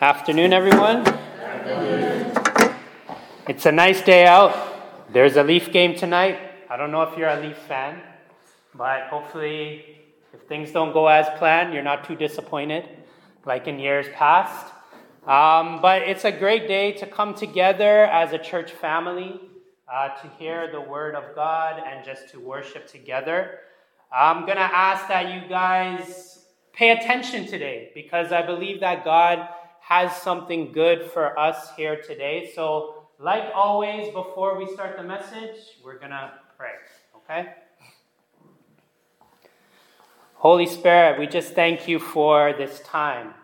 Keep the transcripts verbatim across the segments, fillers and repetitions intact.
Afternoon, everyone. It's a nice day out. There's a Leaf game tonight. I don't know if you're a Leaf fan, but hopefully if things don't go as planned, you're not too disappointed like in years past. Um, but it's a great day to come together as a church family uh, to hear the Word of God and just to worship together. I'm going to ask that you guys pay attention today because I believe that God has something good for us here today. So, like always, before we start the message, we're going to pray, okay? Holy Spirit, we just thank you for this time.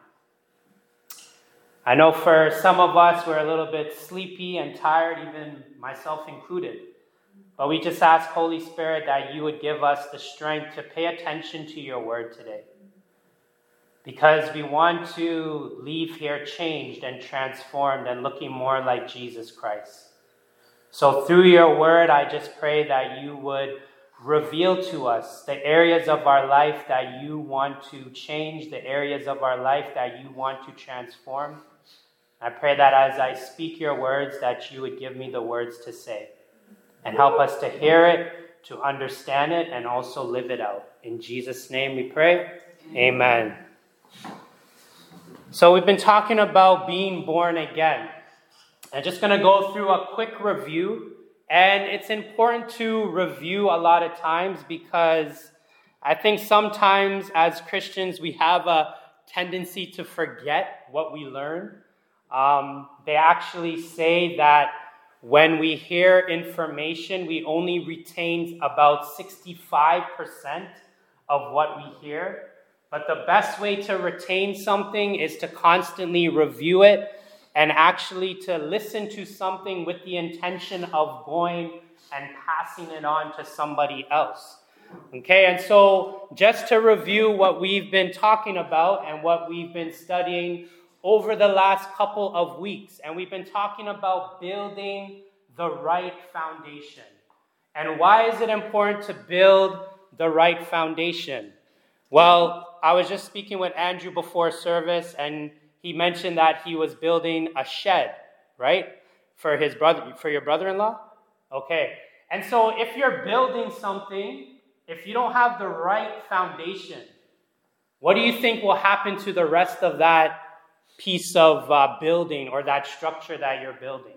I know for some of us, we're a little bit sleepy and tired, even myself included. But we just ask, Holy Spirit, that you would give us the strength to pay attention to your word today. Because we want to leave here changed and transformed and looking more like Jesus Christ. So through your word, I just pray that you would reveal to us the areas of our life that you want to change, the areas of our life that you want to transform. I pray that as I speak your words, that you would give me the words to say and help us to hear it, to understand it, and also live it out. In Jesus' name we pray. Amen. So we've been talking about being born again. I'm just going to go through a quick review. And it's important to review a lot of times because I think sometimes as Christians we have a tendency to forget what we learn. Um, they actually say that when we hear information, we only retain about sixty-five percent of what we hear. But the best way to retain something is to constantly review it and actually to listen to something with the intention of going and passing it on to somebody else. Okay, and so just to review what we've been talking about and what we've been studying over the last couple of weeks, and we've been talking about building the right foundation. And why is it important to build the right foundation? Well, I was just speaking with Andrew before service, and he mentioned that he was building a shed, right? For his brother, for your brother-in-law? Okay. And so if you're building something, if you don't have the right foundation, what do you think will happen to the rest of that piece of uh, building or that structure that you're building?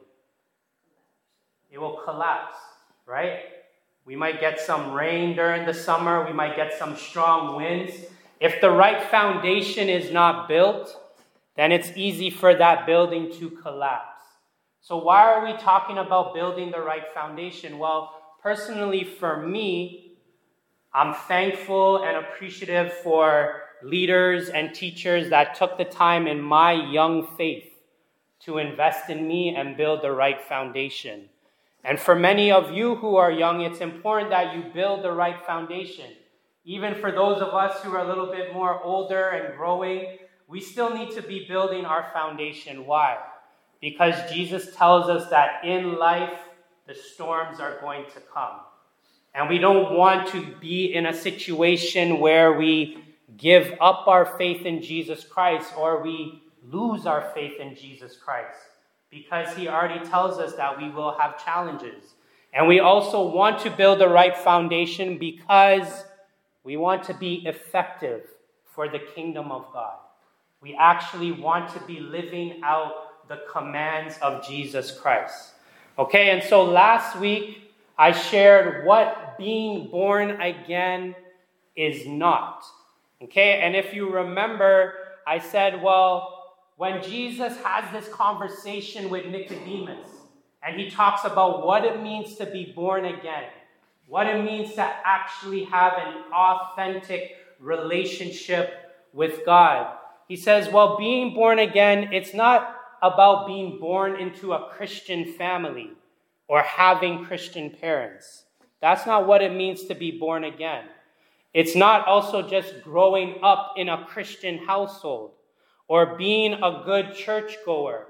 It will collapse, right? We might get some rain during the summer. We might get some strong winds. If the right foundation is not built, then it's easy for that building to collapse. So why are we talking about building the right foundation? Well, personally for me, I'm thankful and appreciative for leaders and teachers that took the time in my young faith to invest in me and build the right foundation. And for many of you who are young, it's important that you build the right foundation. Even for those of us who are a little bit more older and growing, we still need to be building our foundation. Why? Because Jesus tells us that in life, the storms are going to come. And we don't want to be in a situation where we give up our faith in Jesus Christ or we lose our faith in Jesus Christ. Because he already tells us that we will have challenges. And we also want to build the right foundation because we want to be effective for the kingdom of God. We actually want to be living out the commands of Jesus Christ. Okay, and so last week I shared what being born again is not. Okay, and if you remember, I said, well, when Jesus has this conversation with Nicodemus, and he talks about what it means to be born again, what it means to actually have an authentic relationship with God. He says, well, being born again, it's not about being born into a Christian family or having Christian parents. That's not what it means to be born again. It's not also just growing up in a Christian household or being a good churchgoer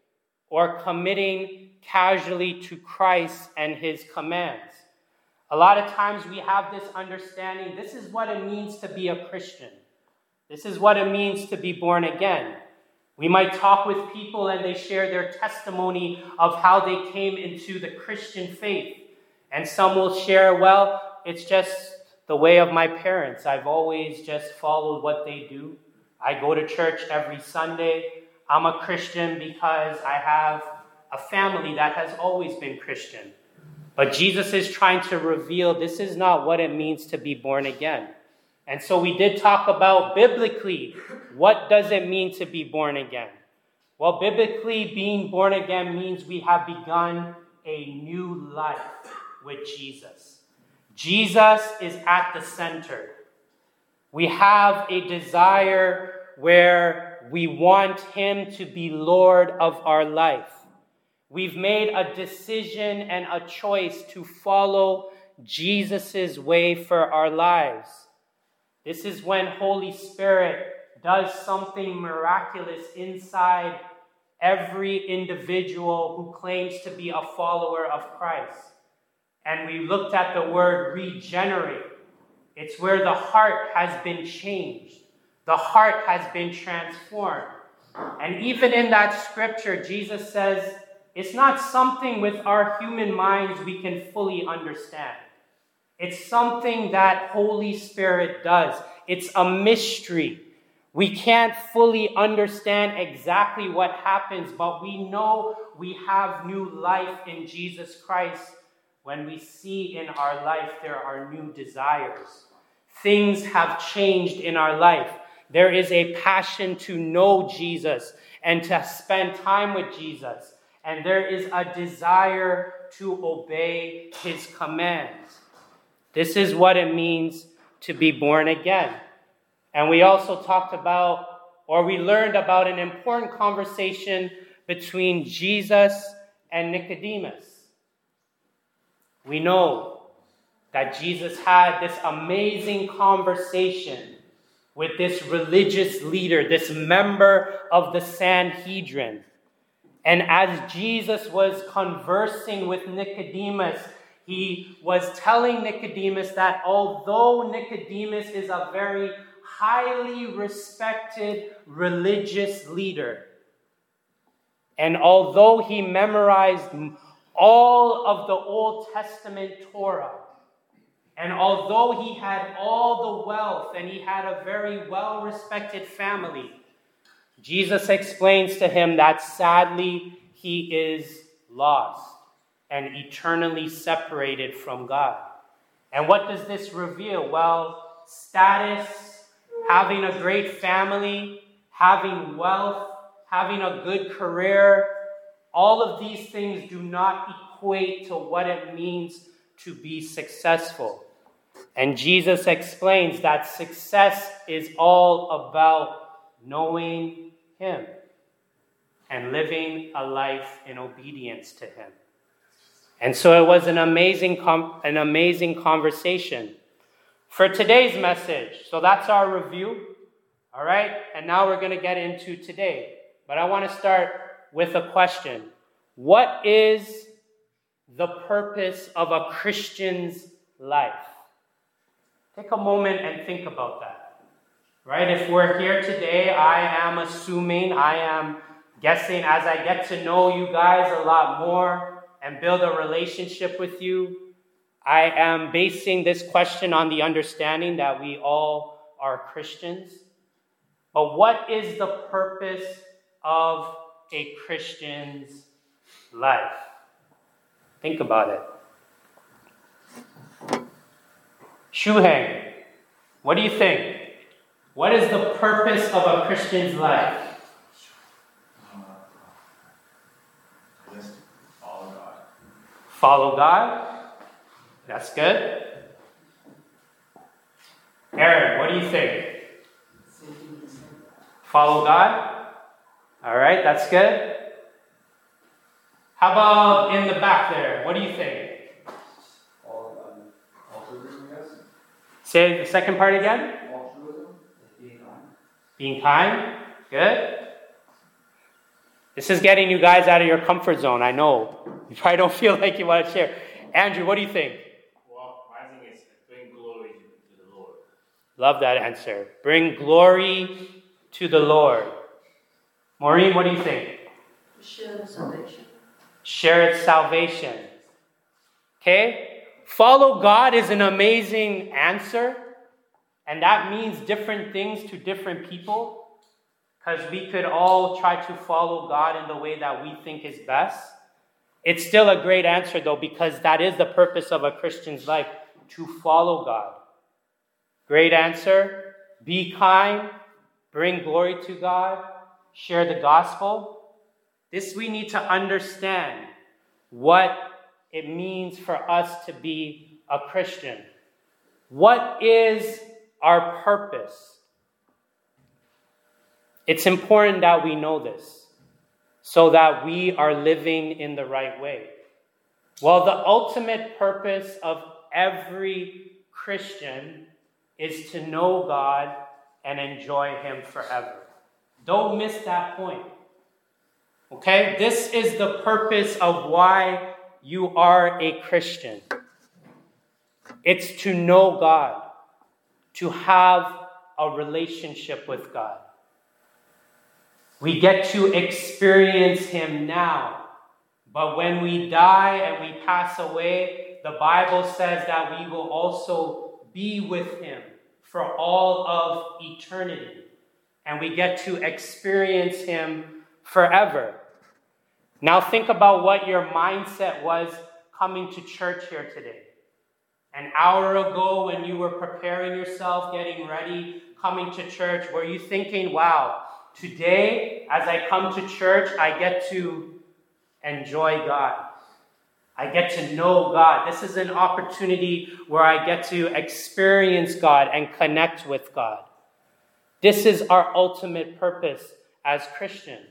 or committing casually to Christ and his commands. A lot of times we have this understanding, this is what it means to be a Christian. This is what it means to be born again. We might talk with people and they share their testimony of how they came into the Christian faith. And some will share, well, it's just the way of my parents. I've always just followed what they do. I go to church every Sunday. I'm a Christian because I have a family that has always been Christian. But Jesus is trying to reveal this is not what it means to be born again. And so we did talk about biblically, what does it mean to be born again? Well, biblically, being born again means we have begun a new life with Jesus. Jesus is at the center. We have a desire where we want him to be Lord of our life. We've made a decision and a choice to follow Jesus' way for our lives. This is when Holy Spirit does something miraculous inside every individual who claims to be a follower of Christ. And we looked at the word regenerate. It's where the heart has been changed. The heart has been transformed. And even in that scripture, Jesus says, it's not something with our human minds we can fully understand. It's something that Holy Spirit does. It's a mystery. We can't fully understand exactly what happens, but we know we have new life in Jesus Christ when we see in our life there are new desires. Things have changed in our life. There is a passion to know Jesus and to spend time with Jesus. And there is a desire to obey his commands. This is what it means to be born again. And we also talked about, or we learned about an important conversation between Jesus and Nicodemus. We know that Jesus had this amazing conversation with this religious leader, this member of the Sanhedrin. And as Jesus was conversing with Nicodemus, he was telling Nicodemus that although Nicodemus is a very highly respected religious leader, and although he memorized all of the Old Testament Torah, and although he had all the wealth and he had a very well-respected family, Jesus explains to him that sadly he is lost and eternally separated from God. And what does this reveal? Well, status, having a great family, having wealth, having a good career, all of these things do not equate to what it means to be successful. And Jesus explains that success is all about knowing him and living a life in obedience to him. And so it was an amazing, com- an amazing conversation. For today's message, so that's our review, all right? And now we're going to get into today. But I want to start with a question. What is the purpose of a Christian's life? Take a moment and think about that, right? If we're here today, I am assuming, I am guessing as I get to know you guys a lot more and build a relationship with you, I am basing this question on the understanding that we all are Christians. But what is the purpose of a Christian's life? Think about it. Shuheng, what do you think? What is the purpose of a Christian's life? Uh, just follow God. Follow God? That's good. Aaron, what do you think? Follow God? All right, that's good. How about in the back there? What do you think? Say the second part again. Being kind. Good. This is getting you guys out of your comfort zone, I know. You probably don't feel like you want to share. Andrew, what do you think? Well, my thing is bring glory to the Lord. Love that answer. Bring glory to the Lord. Maureen, what do you think? Share the salvation. Share its salvation. Okay? Follow God is an amazing answer. And that means different things to different people. Because we could all try to follow God in the way that we think is best. It's still a great answer though, because that is the purpose of a Christian's life, to follow God. Great answer. Be kind. Bring glory to God. Share the gospel. This we need to understand what it means for us to be a Christian. What is our purpose? It's important that we know this so that we are living in the right way. Well, the ultimate purpose of every Christian is to know God and enjoy Him forever. Don't miss that point. Okay? This is the purpose of why you are a Christian. It's to know God, to have a relationship with God. We get to experience Him now. But when we die and we pass away, the Bible says that we will also be with Him for all of eternity. And we get to experience Him forever. Now think about what your mindset was coming to church here today. An hour ago when you were preparing yourself, getting ready, coming to church, were you thinking, wow, today as I come to church, I get to enjoy God. I get to know God. This is an opportunity where I get to experience God and connect with God. This is our ultimate purpose as Christians.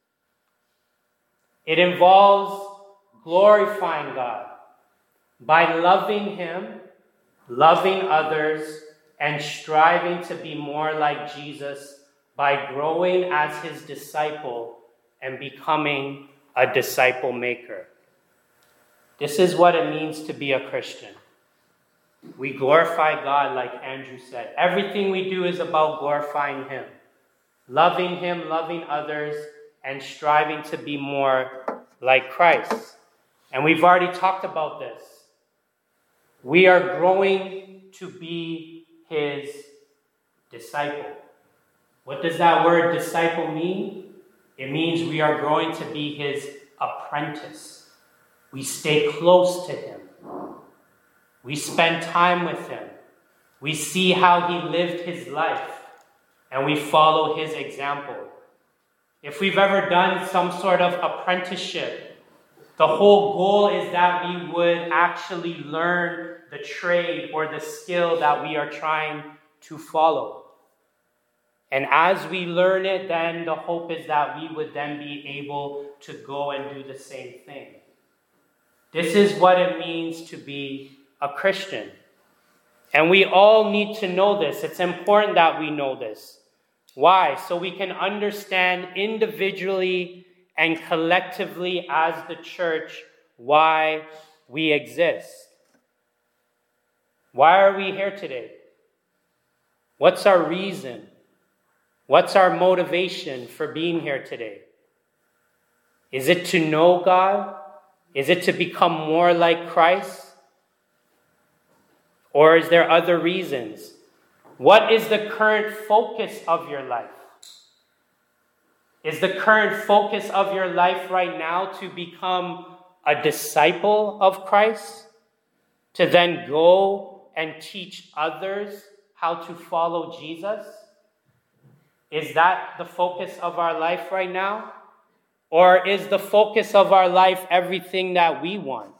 It involves glorifying God by loving Him, loving others, and striving to be more like Jesus by growing as His disciple and becoming a disciple maker. This is what it means to be a Christian. We glorify God, like Andrew said. Everything we do is about glorifying Him, loving Him, loving others, and striving to be more like Christ. And we've already talked about this. We are growing to be His disciple. What does that word disciple mean? It means we are growing to be His apprentice. We stay close to Him. We spend time with Him. We see how He lived His life, and we follow His example. If we've ever done some sort of apprenticeship, the whole goal is that we would actually learn the trade or the skill that we are trying to follow. And as we learn it, then the hope is that we would then be able to go and do the same thing. This is what it means to be a Christian. And we all need to know this. It's important that we know this. Why? So we can understand individually and collectively as the church why we exist. Why are we here today? What's our reason? What's our motivation for being here today? Is it to know God? Is it to become more like Christ? Or is there other reasons? What is the current focus of your life? Is the current focus of your life right now to become a disciple of Christ? To then go and teach others how to follow Jesus? Is that the focus of our life right now? Or is the focus of our life everything that we want?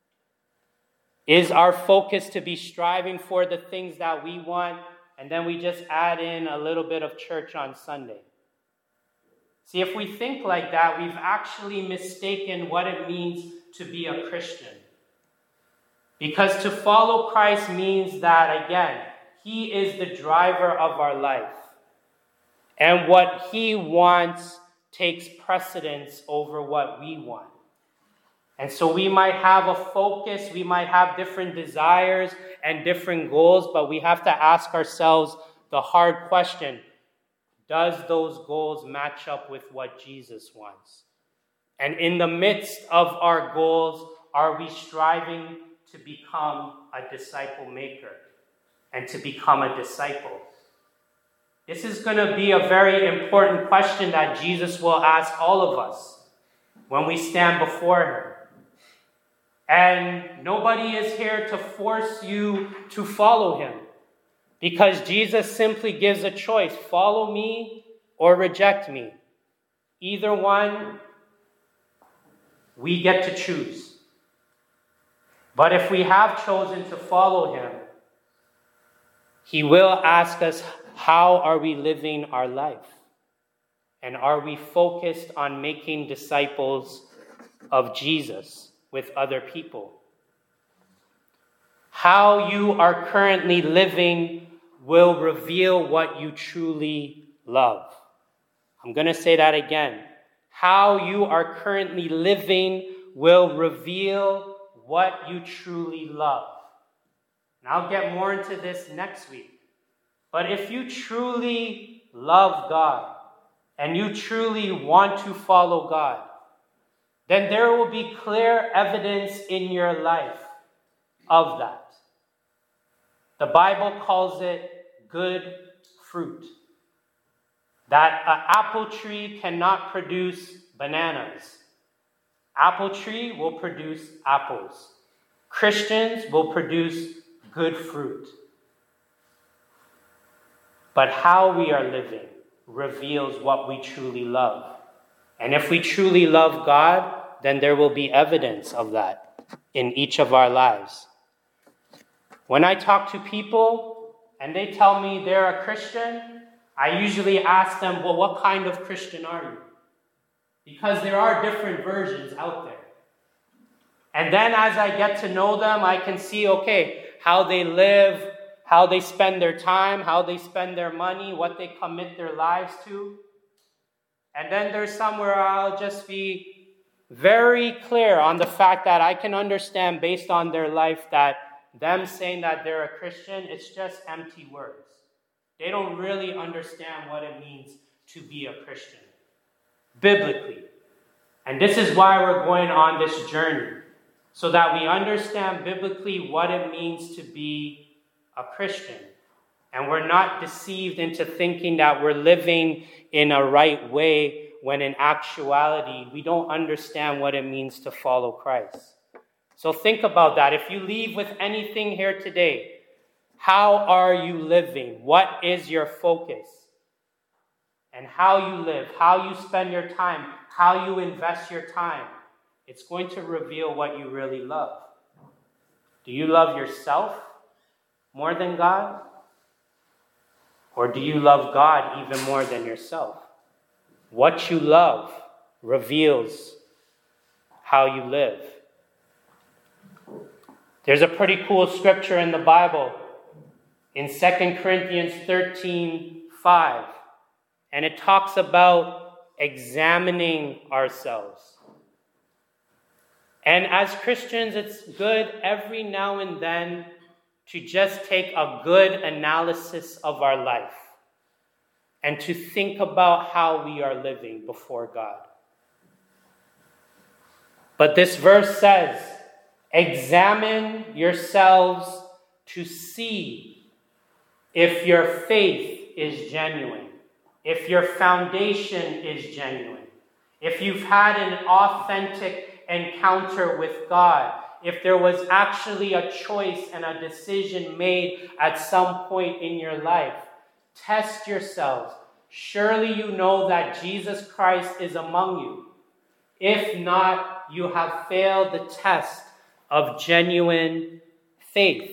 Is our focus to be striving for the things that we want, and then we just add in a little bit of church on Sunday? See, if we think like that, we've actually mistaken what it means to be a Christian. Because to follow Christ means that, again, He is the driver of our life. And what He wants takes precedence over what we want. And so we might have a focus, we might have different desires and different goals, but we have to ask ourselves the hard question: does those goals match up with what Jesus wants? And in the midst of our goals, are we striving to become a disciple maker and to become a disciple? This is going to be a very important question that Jesus will ask all of us when we stand before him. And nobody is here to force you to follow him, because Jesus simply gives a choice: follow me or reject me. Either one, we get to choose. But if we have chosen to follow him, he will ask us, how are we living our life? And are we focused on making disciples of Jesus with other people? How you are currently living will reveal what you truly love. I'm going to say that again. How you are currently living will reveal what you truly love. And I'll get more into this next week. But if you truly love God and you truly want to follow God, then there will be clear evidence in your life of that. The Bible calls it good fruit. That an apple tree cannot produce bananas. Apple tree will produce apples. Christians will produce good fruit. But how we are living reveals what we truly love. And if we truly love God, then there will be evidence of that in each of our lives. When I talk to people and they tell me they're a Christian, I usually ask them, well, what kind of Christian are you? Because there are different versions out there. And then as I get to know them, I can see, okay, how they live, how they spend their time, how they spend their money, what they commit their lives to. And then there's some where I'll just be very clear on the fact that I can understand based on their life that them saying that they're a Christian, it's just empty words. They don't really understand what it means to be a Christian, biblically. And this is why we're going on this journey, so that we understand biblically what it means to be a Christian. And we're not deceived into thinking that we're living in a right way when in actuality we don't understand what it means to follow Christ. So think about that. If you leave with anything here today, how are you living? What is your focus? And how you live, how you spend your time, how you invest your time, it's going to reveal what you really love. Do you love yourself more than God? Or do you love God even more than yourself? What you love reveals how you live. There's a pretty cool scripture in the Bible in Second Corinthians thirteen five. And it talks about examining ourselves. And as Christians, it's good every now and then to just take a good analysis of our life and to think about how we are living before God. But this verse says, examine yourselves to see if your faith is genuine, if your foundation is genuine, if you've had an authentic encounter with God, if there was actually a choice and a decision made at some point in your life. Test yourselves. Surely you know that Jesus Christ is among you. If not, you have failed the test of genuine faith.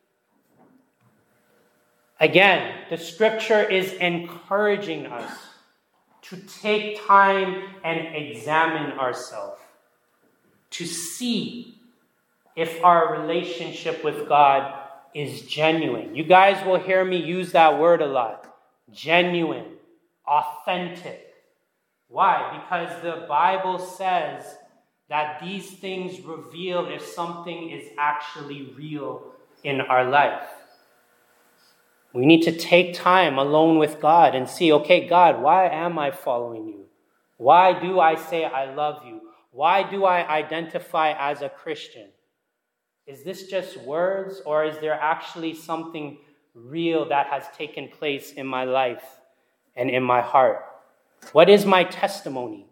Again, the scripture is encouraging us to take time and examine ourselves, to see if our relationship with God is genuine. You guys will hear me use that word a lot. Genuine, authentic. Why? Because the Bible says that these things reveal if something is actually real in our life. We need to take time alone with God and see, okay, God, why am I following you? Why do I say I love you? Why do I identify as a Christian? Is this just words, or is there actually something real that has taken place in my life and in my heart? What is my testimony?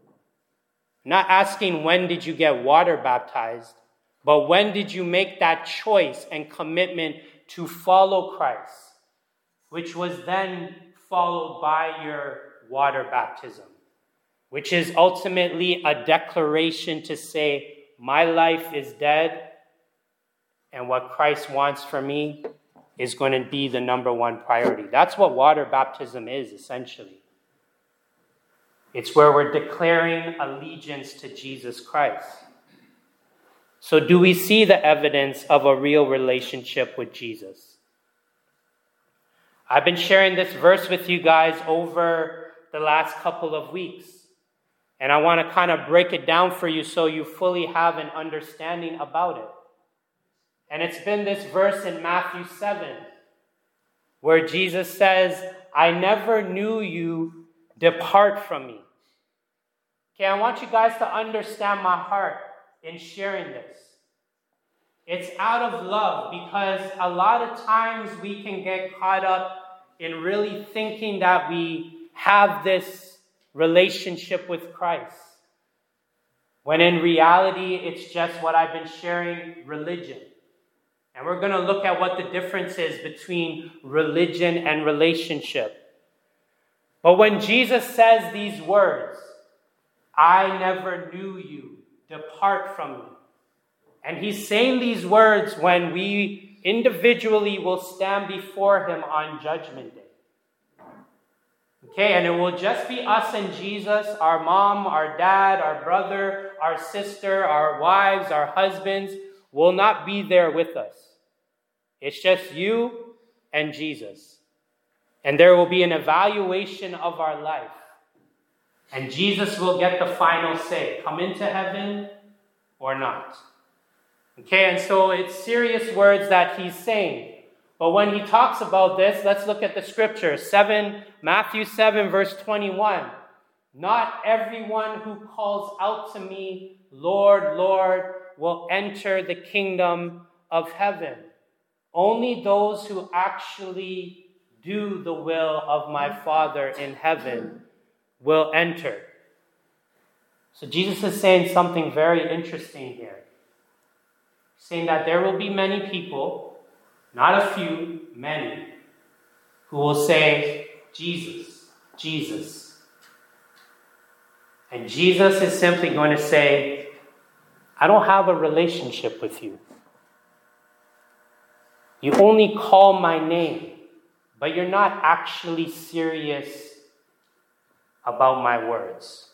I'm not asking when did you get water baptized, but when did you make that choice and commitment to follow Christ, which was then followed by your water baptism, which is ultimately a declaration to say, my life is dead, and what Christ wants for me is going to be the number one priority. That's what water baptism is, essentially. It's where we're declaring allegiance to Jesus Christ. So do we see the evidence of a real relationship with Jesus? I've been sharing this verse with you guys over the last couple of weeks. And I want to kind of break it down for you so you fully have an understanding about it. And it's been this verse in Matthew seven, where Jesus says, I never knew you, depart from me. Okay, I want you guys to understand my heart in sharing this. It's out of love, because a lot of times we can get caught up in really thinking that we have this relationship with Christ, when in reality it's just what I've been sharing, religion. And we're going to look at what the difference is between religion and relationship. But when Jesus says these words, I never knew you, depart from me. And he's saying these words when we individually will stand before him on Judgment Day. Okay, and it will just be us and Jesus, our mom, our dad, our brother, our sister, our wives, our husbands will not be there with us. It's just you and Jesus. And there will be an evaluation of our life. And Jesus will get the final say, come into heaven or not. Okay, and so it's serious words that he's saying. But when he talks about this, let's look at the scripture. seven, Matthew seven, verse twenty-one. Not everyone who calls out to me, Lord, Lord, will enter the kingdom of heaven. Only those who actually do the will of my Father in heaven will enter. So Jesus is saying something very interesting here. Saying that there will be many people, not a few, many, who will say, Jesus, Jesus. And Jesus is simply going to say, I don't have a relationship with you. You only call my name, but you're not actually serious about my words.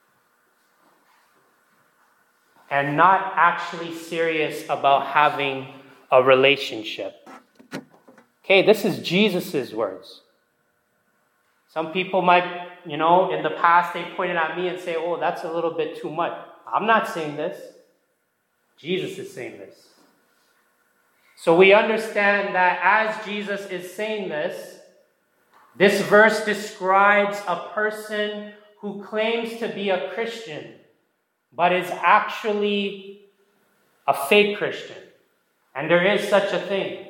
And not actually serious about having a relationship. Okay, this is Jesus' words. Some people might, you know, in the past they pointed at me and say, oh, that's a little bit too much. I'm not saying this. Jesus is saying this. So we understand that as Jesus is saying this, this verse describes a person who claims to be a Christian, but is actually a fake Christian. And there is such a thing.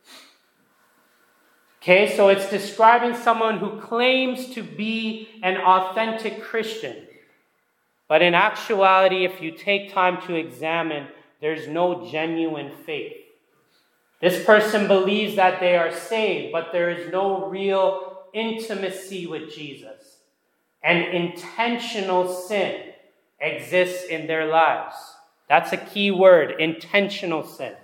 Okay, so it's describing someone who claims to be an authentic Christian. But in actuality, if you take time to examine, there's no genuine faith. This person believes that they are saved, but there is no real intimacy with Jesus. And intentional sin exists in their lives. That's a key word, intentional sin.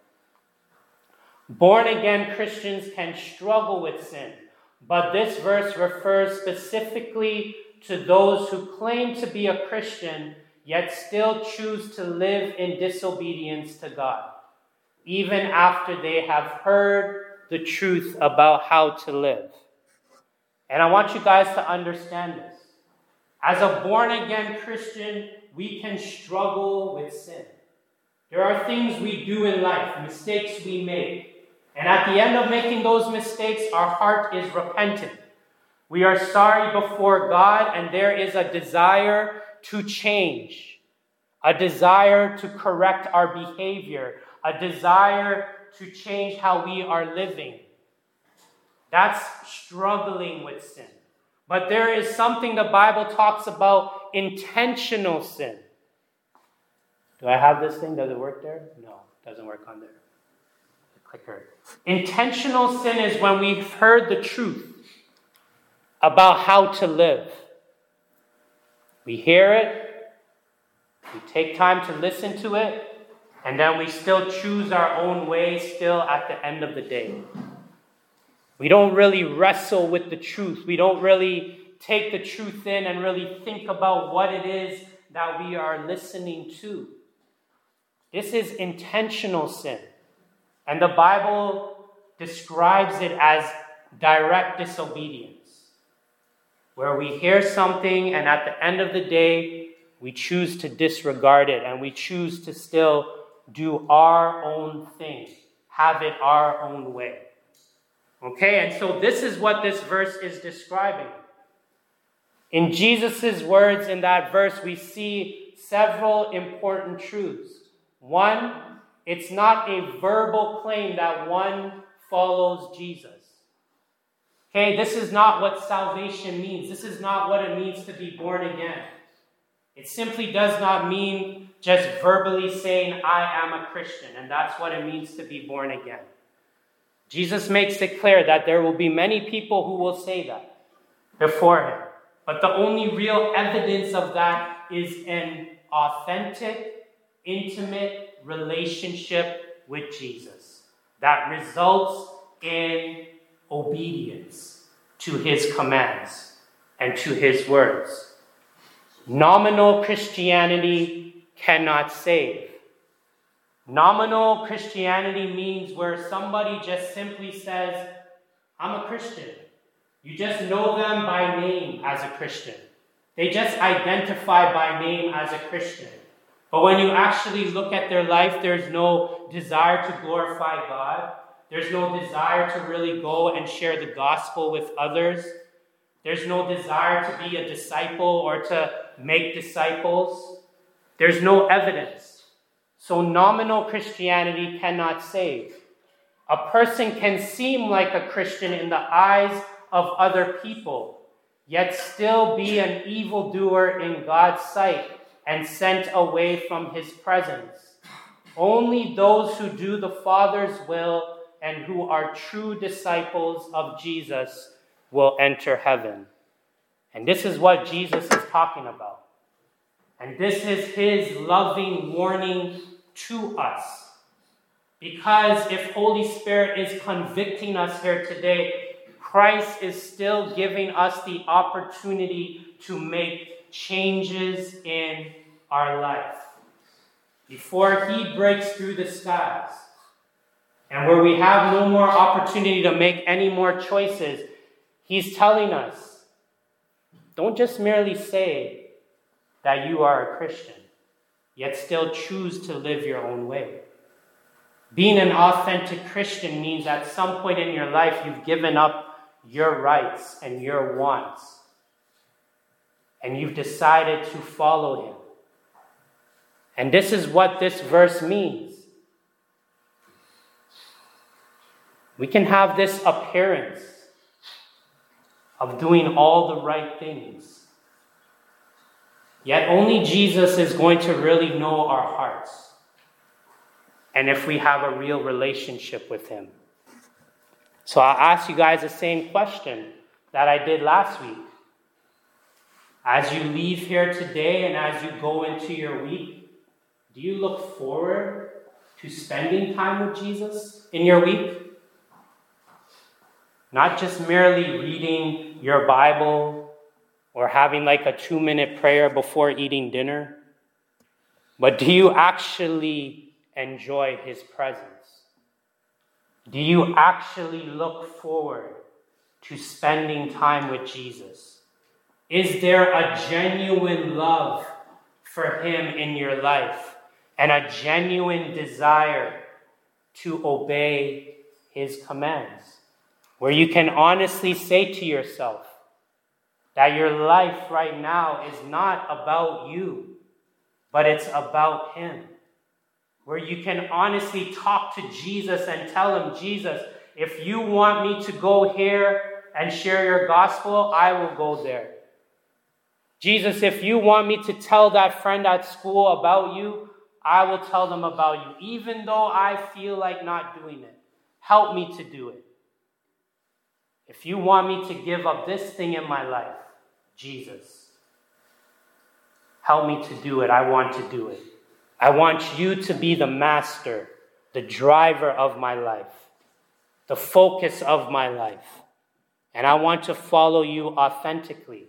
Born-again Christians can struggle with sin, but this verse refers specifically to those who claim to be a Christian, yet still choose to live in disobedience to God, even after they have heard the truth about how to live. And I want you guys to understand this. As a born-again Christian, we can struggle with sin. There are things we do in life, mistakes we make, And at the end of making those mistakes, our heart is repentant. We are sorry before God, and there is a desire to change, a desire to correct our behavior, a desire to change how we are living. That's struggling with sin. But there is something the Bible talks about, intentional sin. Do I have this thing? Does it work there? No, it doesn't work on there. The clicker. Intentional sin is when we've heard the truth about how to live. We hear it, we take time to listen to it, and then we still choose our own way still at the end of the day. We don't really wrestle with the truth. We don't really take the truth in and really think about what it is that we are listening to. This is intentional sin. And the Bible describes it as direct disobedience, where we hear something and at the end of the day, we choose to disregard it and we choose to still do our own thing, have it our own way. Okay, and so this is what this verse is describing. In Jesus' words in that verse, we see several important truths. One, it's not a verbal claim that one follows Jesus. Okay, this is not what salvation means. This is not what it means to be born again. It simply does not mean just verbally saying, I am a Christian, and that's what it means to be born again. Jesus makes it clear that there will be many people who will say that before him. But the only real evidence of that is an authentic, intimate relationship with Jesus that results in obedience to his commands and to his words. Nominal Christianity cannot save. Nominal Christianity means where somebody just simply says, I'm a Christian. You just know them by name as a Christian. They just identify by name as a Christian. But when you actually look at their life, there's no desire to glorify God. There's no desire to really go and share the gospel with others. There's no desire to be a disciple or to make disciples. There's no evidence. So nominal Christianity cannot save. A person can seem like a Christian in the eyes of other people, yet still be an evildoer in God's sight and sent away from his presence. Only those who do the Father's will and who are true disciples of Jesus will enter heaven. And this is what Jesus is talking about. And this is his loving warning to us. Because if Holy Spirit is convicting us here today, Christ is still giving us the opportunity to make changes in our life. Before he breaks through the skies, and where we have no more opportunity to make any more choices, he's telling us, don't just merely say that you are a Christian, yet still choose to live your own way. Being an authentic Christian means at some point in your life you've given up your rights and your wants, and you've decided to follow him. And this is what this verse means. We can have this appearance of doing all the right things, yet only Jesus is going to really know our hearts, and if we have a real relationship with him. So I'll ask you guys the same question that I did last week. As you leave here today and as you go into your week, do you look forward to spending time with Jesus in your week? Not just merely reading your Bible or having like a two-minute prayer before eating dinner, but do you actually enjoy his presence? Do you actually look forward to spending time with Jesus? Is there a genuine love for him in your life and a genuine desire to obey his commands, where you can honestly say to yourself that your life right now is not about you, but it's about him. Where you can honestly talk to Jesus and tell him, Jesus, if you want me to go here and share your gospel, I will go there. Jesus, if you want me to tell that friend at school about you, I will tell them about you, even though I feel like not doing it. Help me to do it. If you want me to give up this thing in my life, Jesus, help me to do it. I want to do it. I want you to be the master, the driver of my life, the focus of my life. And I want to follow you authentically.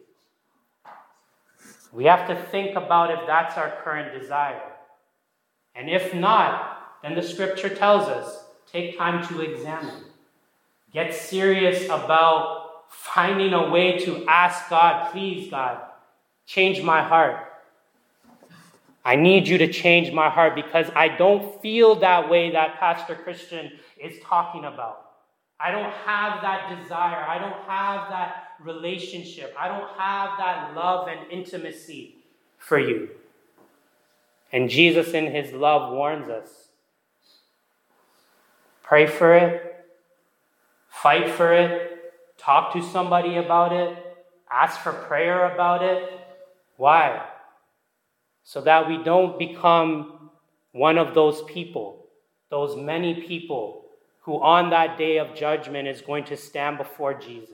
We have to think about if that's our current desire. And if not, then the scripture tells us, take time to examine. Get serious about finding a way to ask God, please, God, change my heart. I need you to change my heart because I don't feel that way that Pastor Christian is talking about. I don't have that desire. I don't have that relationship. I don't have that love and intimacy for you. And Jesus in his love warns us. Pray for it. Fight for it. Talk to somebody about it. Ask for prayer about it. Why? So that we don't become one of those people, those many people who on that day of judgment is going to stand before Jesus.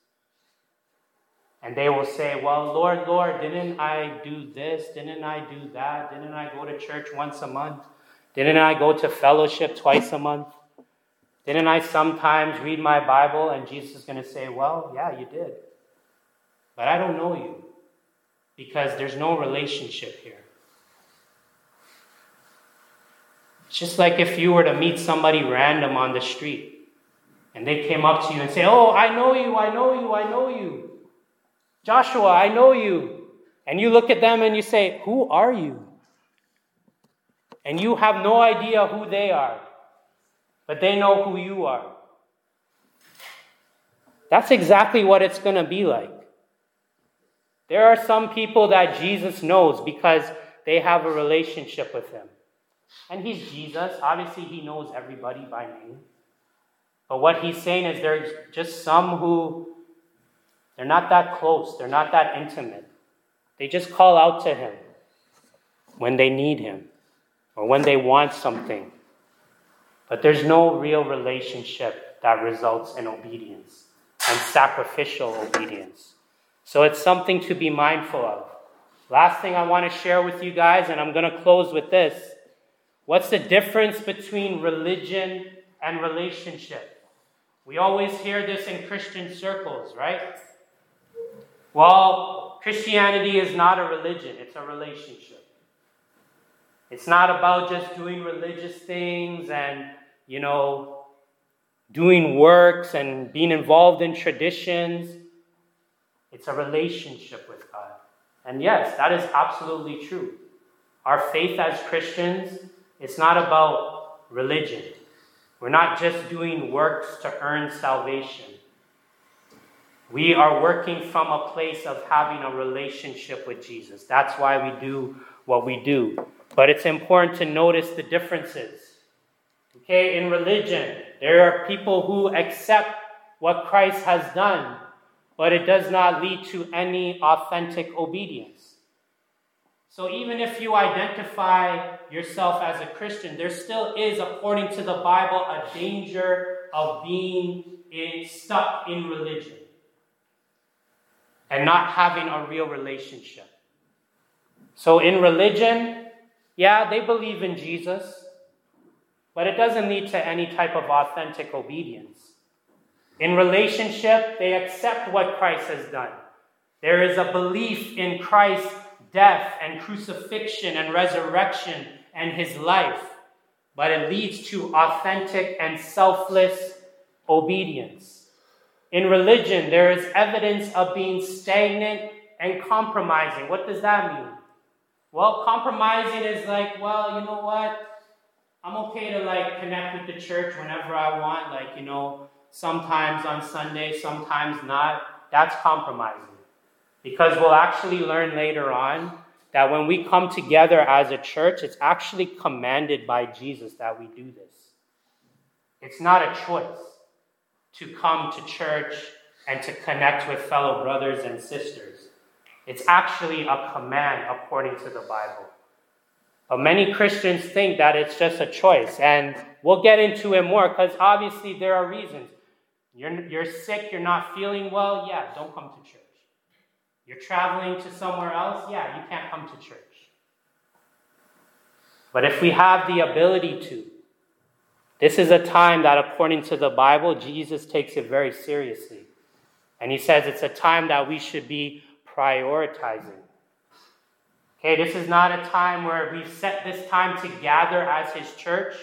And they will say, well, Lord, Lord, didn't I do this? Didn't I do that? Didn't I go to church once a month? Didn't I go to fellowship twice a month? Didn't I sometimes read my Bible? And Jesus is going to say, well, yeah, you did. But I don't know you because there's no relationship here. It's just like if you were to meet somebody random on the street and they came up to you and say, oh, I know you, I know you, I know you. Joshua, I know you. And you look at them and you say, who are you? And you have no idea who they are, but they know who you are. That's exactly what it's going to be like. There are some people that Jesus knows because they have a relationship with him. And he's Jesus. Obviously, he knows everybody by name. But what he's saying is there's just some who, they're not that close. They're not that intimate. They just call out to him when they need him or when they want something. But there's no real relationship that results in obedience and sacrificial obedience. So it's something to be mindful of. Last thing I want to share with you guys, and I'm going to close with this. What's the difference between religion and relationship? We always hear this in Christian circles, right? Well, Christianity is not a religion, it's a relationship. It's not about just doing religious things and, you know, doing works and being involved in traditions. It's a relationship with God. And yes, that is absolutely true. Our faith as Christians, it's not about religion. We're not just doing works to earn salvation. We are working from a place of having a relationship with Jesus. That's why we do what we do. But it's important to notice the differences. Okay, in religion, there are people who accept what Christ has done, but it does not lead to any authentic obedience. So even if you identify yourself as a Christian, there still is, according to the Bible, a danger of being in, stuck in religion and not having a real relationship. So in religion, yeah, they believe in Jesus, but it doesn't lead to any type of authentic obedience. In relationship, they accept what Christ has done. There is a belief in Christ's death and crucifixion and resurrection and his life, but it leads to authentic and selfless obedience. In religion, there is evidence of being stagnant and compromising. What does that mean? Well, compromising is like, well, you know what? I'm okay to like connect with the church whenever I want, like, you know, sometimes on Sunday, sometimes not. That's compromising. Because we'll actually learn later on that when we come together as a church, it's actually commanded by Jesus that we do this. It's not a choice to come to church and to connect with fellow brothers and sisters. It's actually a command according to the Bible. But many Christians think that it's just a choice. And we'll get into it more because obviously there are reasons. You're, you're sick, you're not feeling well, yeah, don't come to church. You're traveling to somewhere else, yeah, you can't come to church. But if we have the ability to, this is a time that according to the Bible, Jesus takes it very seriously. And he says it's a time that we should be prioritizing. Okay, this is not a time where we've set this time to gather as his church.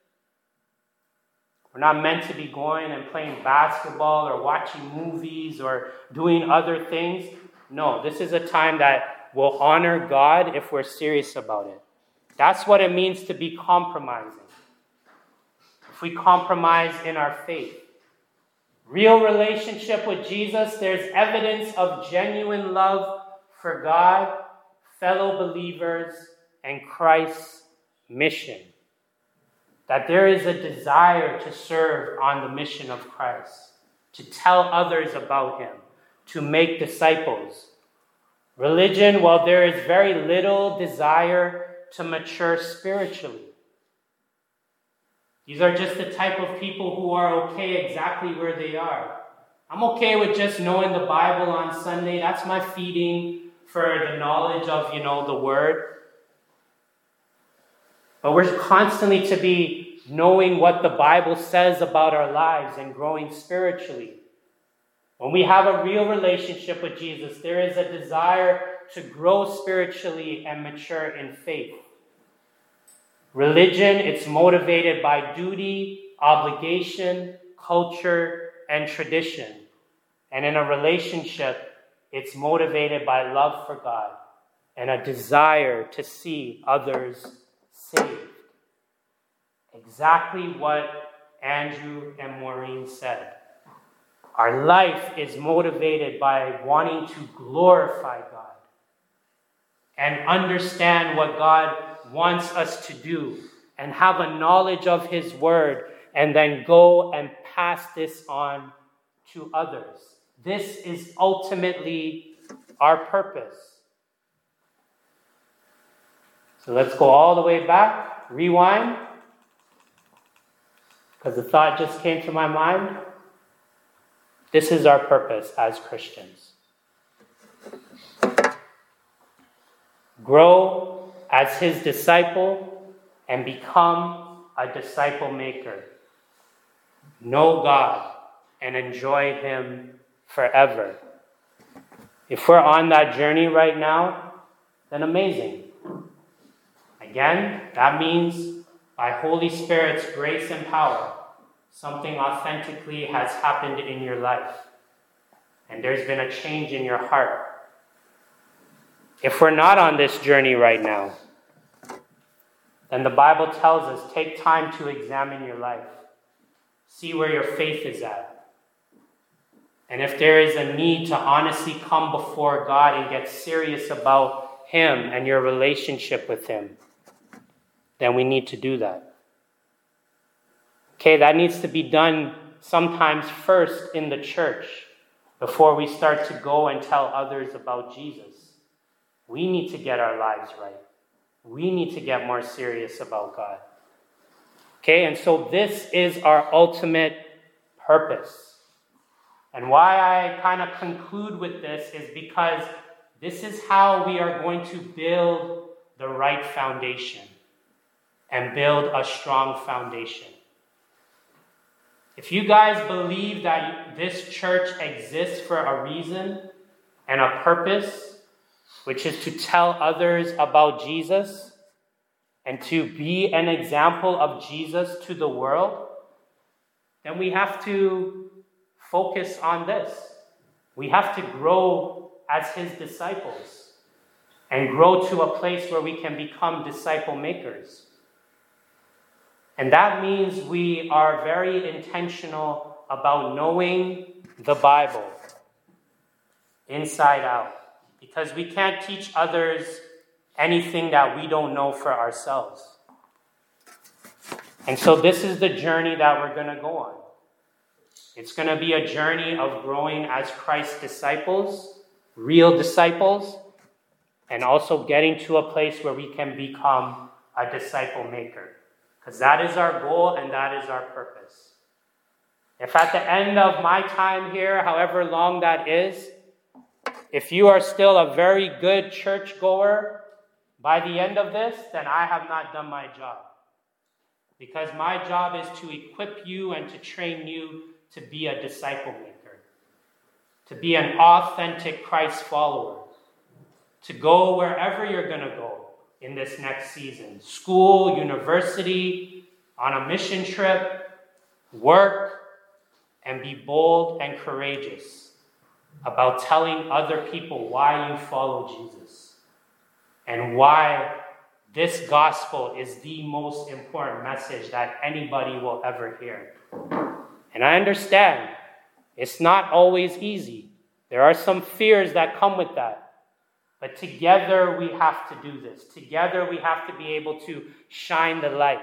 We're not meant to be going and playing basketball or watching movies or doing other things. No, this is a time that will honor God if we're serious about it. That's what it means to be compromising. If we compromise in our faith. Real relationship with Jesus, there's evidence of genuine love for God, fellow believers, and Christ's mission. That there is a desire to serve on the mission of Christ, to tell others about him, to make disciples. Religion, well, there is very little desire to mature spiritually. These are just the type of people who are okay exactly where they are. I'm okay with just knowing the Bible on Sunday. That's my feeding for the knowledge of, you know, the Word. But we're constantly to be knowing what the Bible says about our lives and growing spiritually. When we have a real relationship with Jesus, there is a desire to grow spiritually and mature in faith. Religion, it's motivated by duty, obligation, culture, and tradition. And in a relationship, it's motivated by love for God and a desire to see others saved. Exactly what Andrew and Maureen said. Our life is motivated by wanting to glorify God and understand what God wants us to do and have a knowledge of his word and then go and pass this on to others. This is ultimately our purpose. So let's go all the way back, rewind, because the thought just came to my mind. This is our purpose as Christians. Grow as his disciple and become a disciple maker. Know God and enjoy him forever. If we're on that journey right now, then amazing. Again, that means by Holy Spirit's grace and power, something authentically has happened in your life. And there's been a change in your heart. If we're not on this journey right now, then the Bible tells us, take time to examine your life. See where your faith is at. And if there is a need to honestly come before God and get serious about him and your relationship with him, then we need to do that. Okay, that needs to be done sometimes first in the church before we start to go and tell others about Jesus. We need to get our lives right. We need to get more serious about God. Okay, and so this is our ultimate purpose. And why I kind of conclude with this is because this is how we are going to build the right foundation and build a strong foundation. If you guys believe that this church exists for a reason and a purpose, which is to tell others about Jesus and to be an example of Jesus to the world, then we have to focus on this. We have to grow as his disciples and grow to a place where we can become disciple makers. And that means we are very intentional about knowing the Bible inside out, because we can't teach others anything that we don't know for ourselves. And so this is the journey that we're going to go on. It's going to be a journey of growing as Christ's disciples, real disciples, and also getting to a place where we can become a disciple maker. Because that is our goal and that is our purpose. If at the end of my time here, however long that is, if you are still a very good churchgoer by the end of this, then I have not done my job. Because my job is to equip you and to train you to be a disciple maker, to be an authentic Christ follower, to go wherever you're going to go in this next season. School, university, on a mission trip, work, and be bold and courageous about telling other people why you follow Jesus and why this gospel is the most important message that anybody will ever hear. And I understand it's not always easy. There are some fears that come with that. But together we have to do this. Together we have to be able to shine the light.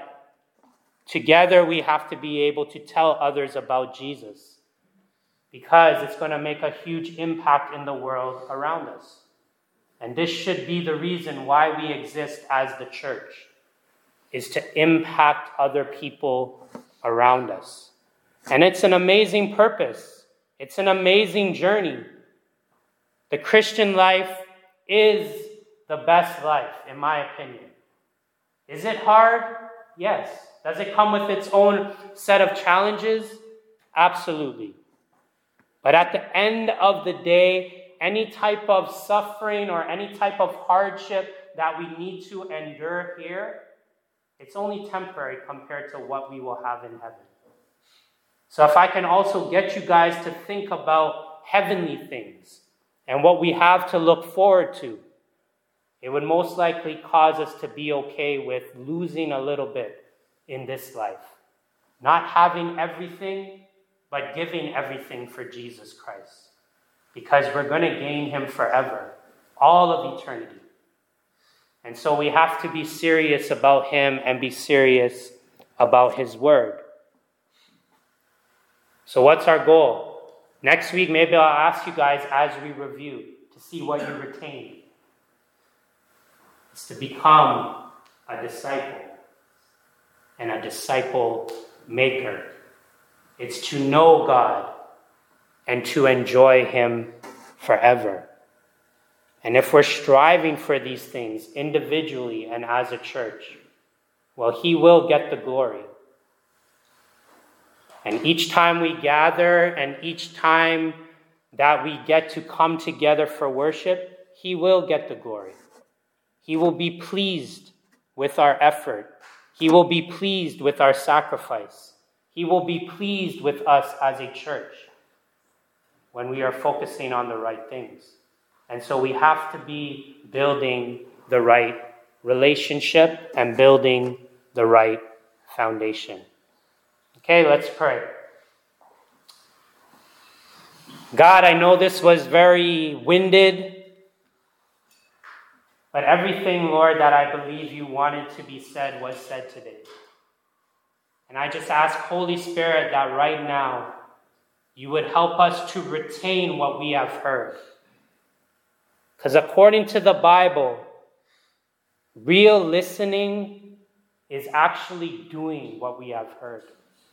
Together we have to be able to tell others about Jesus, because it's going to make a huge impact in the world around us. And this should be the reason why we exist as the church, is to impact other people around us. And it's an amazing purpose. It's an amazing journey. The Christian life is the best life, in my opinion. Is it hard? Yes. Does it come with its own set of challenges? Absolutely. But at the end of the day, any type of suffering or any type of hardship that we need to endure here, it's only temporary compared to what we will have in heaven. So if I can also get you guys to think about heavenly things and what we have to look forward to, it would most likely cause us to be okay with losing a little bit in this life. Not having everything, but giving everything for Jesus Christ. Because we're going to gain him forever, all of eternity. And so we have to be serious about him and be serious about his word. So what's our goal? Next week, maybe I'll ask you guys as we review to see what you retained. It's to become a disciple and a disciple maker. It's to know God and to enjoy him forever. And if we're striving for these things individually and as a church, well, he will get the glory. And each time we gather and each time that we get to come together for worship, he will get the glory. He will be pleased with our effort. He will be pleased with our sacrifice. He will be pleased with us as a church when we are focusing on the right things. And so we have to be building the right relationship and building the right foundation. Okay, let's pray. God, I know this was very winded, but everything, Lord, that I believe you wanted to be said was said today. And I just ask, Holy Spirit, that right now you would help us to retain what we have heard. Because according to the Bible, real listening is actually doing what we have heard.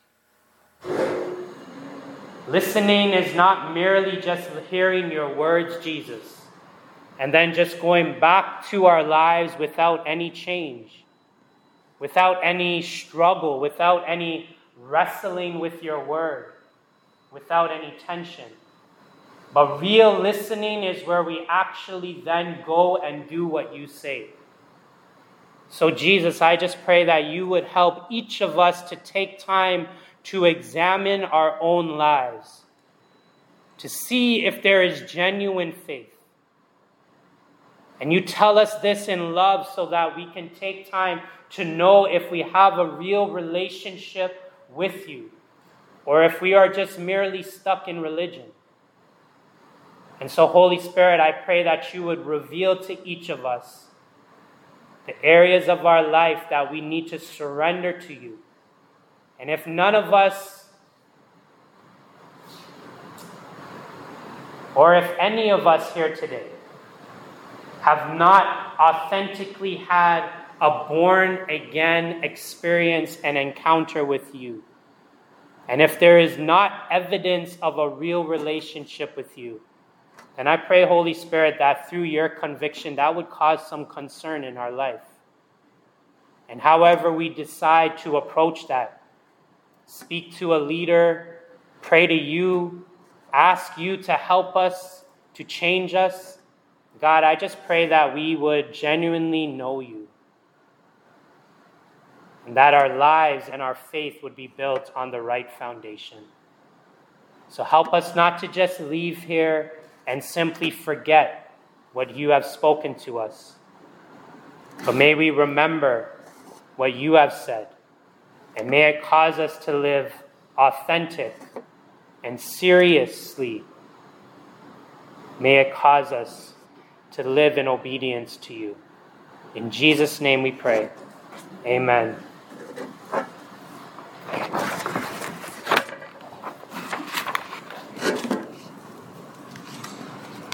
Listening is not merely just hearing your words, Jesus, and then just going back to our lives without any change, without any struggle, without any wrestling with your word, without any tension. But real listening is where we actually then go and do what you say. So Jesus, I just pray that you would help each of us to take time to examine our own lives, to see if there is genuine faith, And you tell us this in love so that we can take time to know if we have a real relationship with you, or if we are just merely stuck in religion. And so, Holy Spirit, I pray that you would reveal to each of us the areas of our life that we need to surrender to you. And if none of us, or if any of us here today, have not authentically had a born-again experience and encounter with you, and if there is not evidence of a real relationship with you, then I pray, Holy Spirit, that through your conviction, that would cause some concern in our life. And however we decide to approach that, speak to a leader, pray to you, ask you to help us, to change us, God, I just pray that we would genuinely know you, and that our lives and our faith would be built on the right foundation. So help us not to just leave here and simply forget what you have spoken to us, but may we remember what you have said, and may it cause us to live authentic and seriously. May it cause us to live in obedience to you. In Jesus' name we pray. Amen.